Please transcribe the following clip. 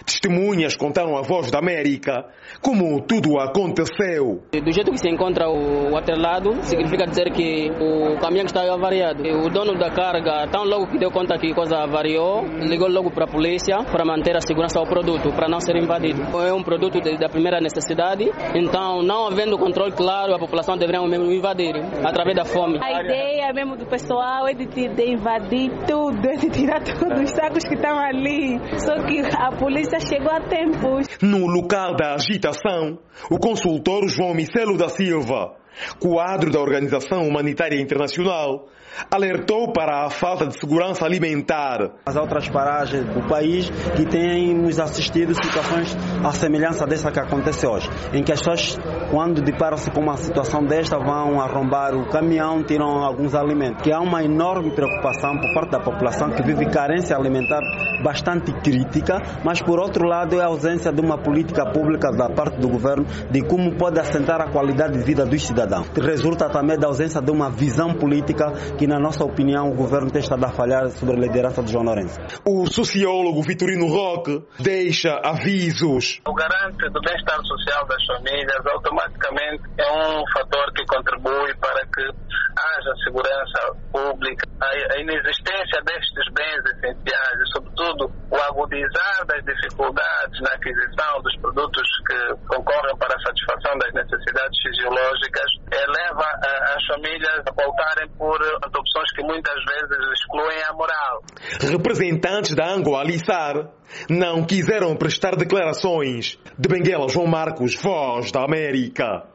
Testemunhas contaram à Voz da América como tudo aconteceu. Do jeito que se encontra o atrelado, significa dizer que o caminhão está avariado. O dono da carga, tão logo que deu conta que a coisa avariou, ligou logo para a polícia para manter a segurança ao produto, para não ser invadido. É um produto da primeira necessidade, então não havendo controle claro, a população deveria mesmo invadir, através da fome. A ideia mesmo do pessoal é de invadir tudo, é de tirar todos os sacos que estavam ali. Só que a polícia chegou a tempo. No local da agitação, o consultor João Micelo da Silva, quadro da Organização Humanitária Internacional, alertou para a falta de segurança alimentar. As outras paragens do país que têm nos assistido situações à semelhança dessa que acontece hoje, em que as pessoas, quando deparam-se com uma situação desta, vão arrombar o caminhão, tiram alguns alimentos. Que há uma enorme preocupação por parte da população que vive carência alimentar bastante crítica, mas por outro lado é a ausência de uma política pública da parte do governo de como pode assentar a qualidade de vida dos cidadãos. Resulta também da ausência de uma visão política que, na nossa opinião, o governo tem estado a falhar sobre a liderança de João Lourenço. O sociólogo Vitorino Roque deixa avisos. O garante do bem-estar social das famílias automaticamente é um fator que contribui para que haja segurança pública. A inexistência destes bens essenciais e, sobretudo, o agudizar das dificuldades na aquisição dos produtos que concorrem para a satisfação das necessidades fisiológicas leva as famílias a pautarem por opções que muitas vezes excluem a moral. Representantes da Angola-Aliçar não quiseram prestar declarações. De Benguela, João Marcos, Voz da América.